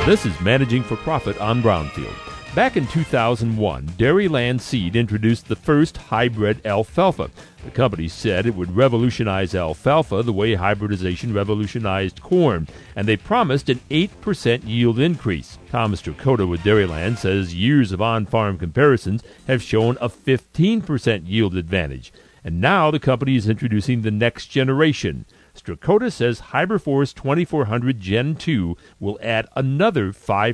This is Managing for Profit on Brownfield. Back in 2001, Dairyland Seed introduced the first hybrid alfalfa. The company said it would revolutionize alfalfa the way hybridization revolutionized corn, and they promised an 8% yield increase. Tom Strakota with Dairyland says years of on-farm comparisons have shown a 15% yield advantage, and now the company is introducing the next generation. Strakota says HybriForce 2400 Gen 2 will add another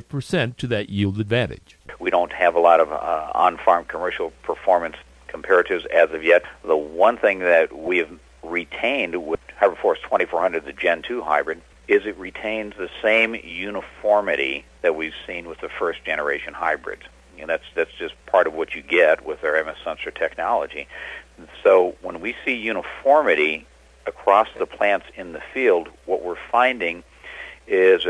5% to that yield advantage. We don't have a lot of on-farm commercial performance comparatives as of yet. The one thing that we have retained with HybriForce 2400, the Gen 2 hybrid, is it retains the same uniformity that we've seen with the first generation hybrids. And that's just part of what you get with our MS sensor technology. So when we see uniformity across the plants in the field, what we're finding is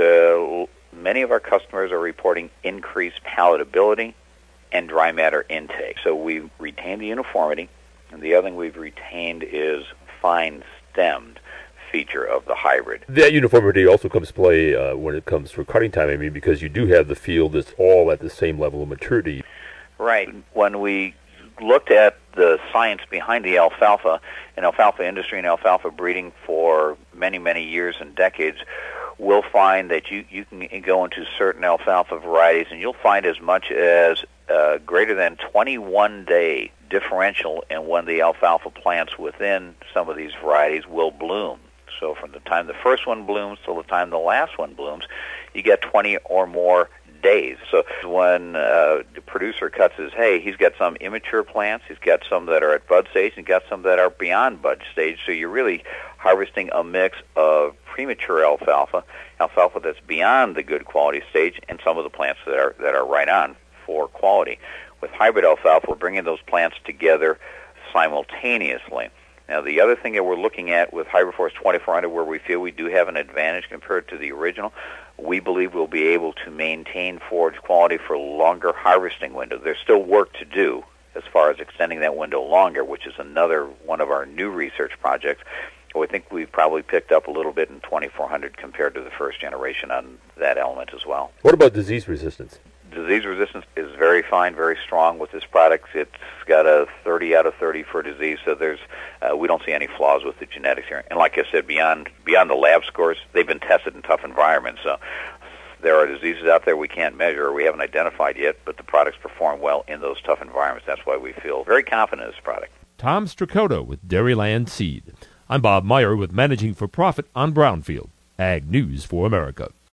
many of our customers are reporting increased palatability and dry matter intake. So we've retained the uniformity, and the other thing we've retained is fine-stemmed feature of the hybrid. That uniformity also comes to play when it comes for cutting time, I mean, because you do have the field that's all at the same level of maturity. Right. When we looked at the science behind the alfalfa and alfalfa industry and alfalfa breeding for many, many years and decades, we'll find that you can go into certain alfalfa varieties and you'll find as much as greater than 21-day differential in when the alfalfa plants within some of these varieties will bloom. So from the time the first one blooms till the time the last one blooms, you get 20 or more days. So when the producer cuts his hay, he's got some immature plants, he's got some that are at bud stage, and he's got some that are beyond bud stage. So you're really harvesting a mix of premature alfalfa that's beyond the good quality stage, and some of the plants that are right on for quality. With hybrid alfalfa, we're bringing those plants together simultaneously. Now, the other thing that we're looking at with HybriForce 2400, where we feel we do have an advantage compared to the original, we believe we'll be able to maintain forage quality for longer harvesting windows. There's still work to do as far as extending that window longer, which is another one of our new research projects. We think we've probably picked up a little bit in 2400 compared to the first generation on that element as well. What about disease resistance? Disease resistance is very fine, very strong with this product. It's got a 30 out of 30 for disease, so we don't see any flaws with the genetics here. And like I said, beyond the lab scores, they've been tested in tough environments. So there are diseases out there we can't measure or we haven't identified yet, but the products perform well in those tough environments. That's why we feel very confident in this product. Tom Strakota with Dairyland Seed. I'm Bob Meyer with Managing for Profit on Brownfield. Ag News for America.